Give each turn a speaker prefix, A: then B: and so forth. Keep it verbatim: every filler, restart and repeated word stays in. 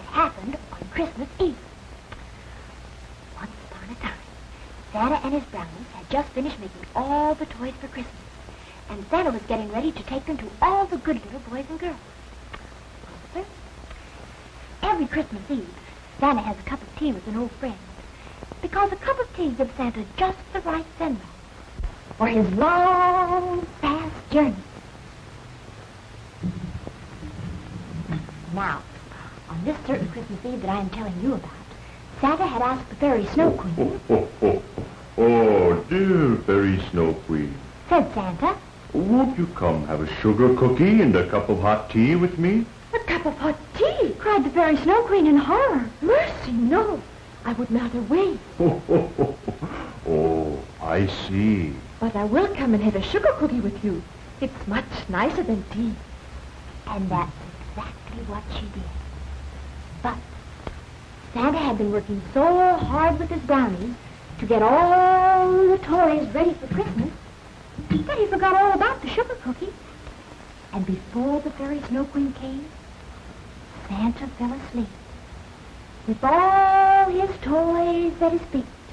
A: happened on Christmas Eve. Once upon a time, Santa and his brownies had just finished making all the toys for Christmas, and Santa was getting ready to take them to all the good little boys and girls. Well, sir, every Christmas Eve, Santa has a cup of tea with an old friend, because a cup of tea gives Santa just the right send-off for his long, fast journey. Now, on this certain Christmas Eve that I am telling you about, Santa had asked the Fairy Snow Queen.
B: Oh, oh, oh, oh, dear Fairy Snow Queen.
A: Said Santa.
B: Won't you come have a sugar cookie and a cup of hot tea with me?
A: A cup of hot tea, cried the Fairy Snow Queen in horror. Mercy, no. I would rather wait.
B: Oh, oh, oh, oh, I see.
A: But I will come and have a sugar cookie with you. It's much nicer than tea. And that's exactly what she did. But Santa had been working so hard with his brownies to get all the toys ready for Christmas that he forgot all about the sugar cookie. And before the Fairy Snow Queen came, Santa fell asleep with all his toys at his feet.